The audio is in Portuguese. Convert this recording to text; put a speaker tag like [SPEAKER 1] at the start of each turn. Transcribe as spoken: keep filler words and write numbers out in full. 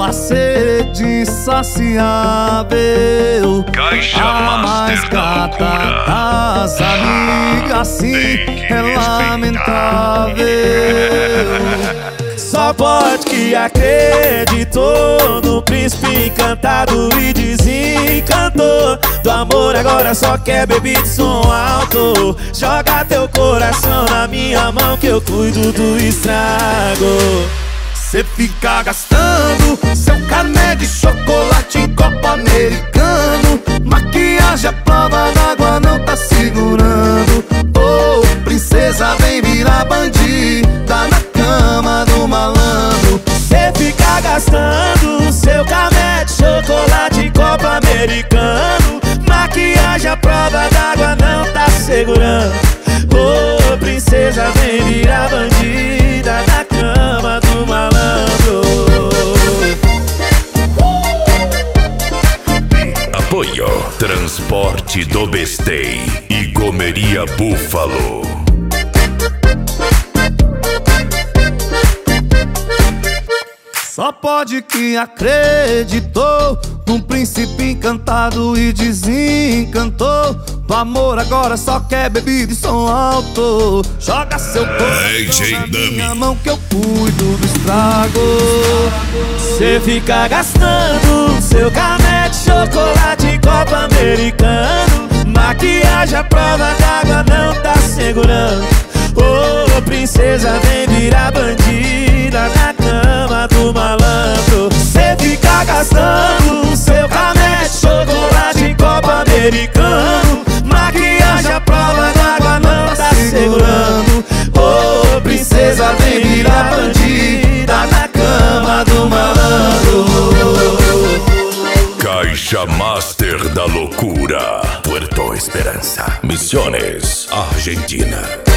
[SPEAKER 1] a sede insaciável.
[SPEAKER 2] Caixa
[SPEAKER 1] A mais
[SPEAKER 2] Master da
[SPEAKER 1] gata
[SPEAKER 2] loucura.
[SPEAKER 1] das amigas, sim,
[SPEAKER 2] Tem que
[SPEAKER 1] é lamentável. Só pode que acreditou no príncipe encantado e desencantou. Do amor agora só quer beber de som alto. Joga teu coração na minha mão que eu cuido do estrago. Cê fica gastando seu cané de chocolate em copo americano. Maquiagem à prova d'água não tá segurando. Oh, princesa, vem virar bandida na cama do malandro. Cê fica gastando seu cané de chocolate em copo americano. Maquiagem à prova d'água não tá segurando. Oh, princesa, vem virar bandida na cama do malandro.
[SPEAKER 2] Apoio Transporte do Bestei e Gomeria Búfalo.
[SPEAKER 1] Só pode que acreditou num príncipe encantado e desencantou. Do amor agora só quer bebida e som alto. Joga seu coração na minha mão que eu cuido do estrago. Cê fica gastando seu cané de chocolate em copo americano. Maquiagem à prova d'água não tá segurando. Oh, princesa, vem virar bandida na cama do malandro. Cê fica gastando seu cané de chocolate em copo americano. Maquiagem à prova d'água não tá segurando. Oh, princesa, vem virar bandida na cama do malandro.
[SPEAKER 2] Caixa Master da Loucura. Puerto Esperança, Misiones, Argentina.